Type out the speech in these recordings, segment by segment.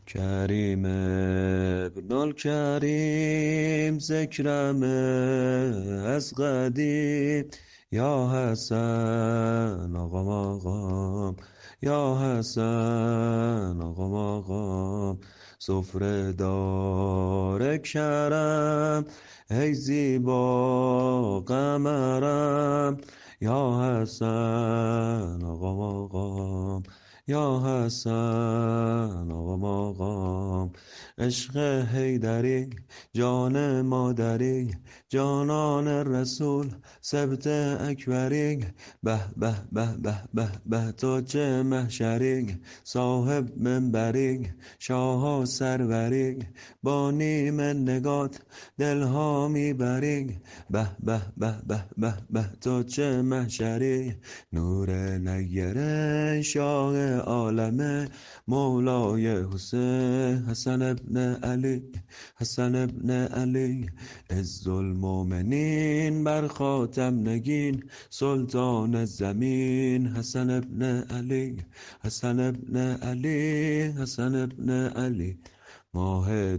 کریم ابن الکریم ذکرم از قدیم، یا حسن آقام آقام، یا حسن آقام آقام. سفره دار کرم ای زیبا قمرم، یا حسن آقام آقام، یا حسن آقام آقام. عشق حیدری جان مادری، جانان رسول سبت اکبری. به به به به به به تاج محشری، صاحب منبری، شاه سروری. با نیم نگات دلها میبری، به به به به به به تاج محشری. نور نیر شاه عالم مولای حسین، حسن ابن علی، حسن ابن علی. عز المؤمنین بر خاتم نگین، سلطان زمین. حسن ابن علی، حسن ابن علی، حسن ابن علی. ماه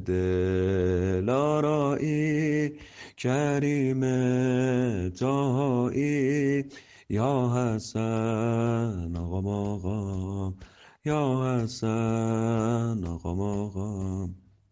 دلارایی کریم طهایی، یا حسن آقام آقام، یا حسن آقام آقام.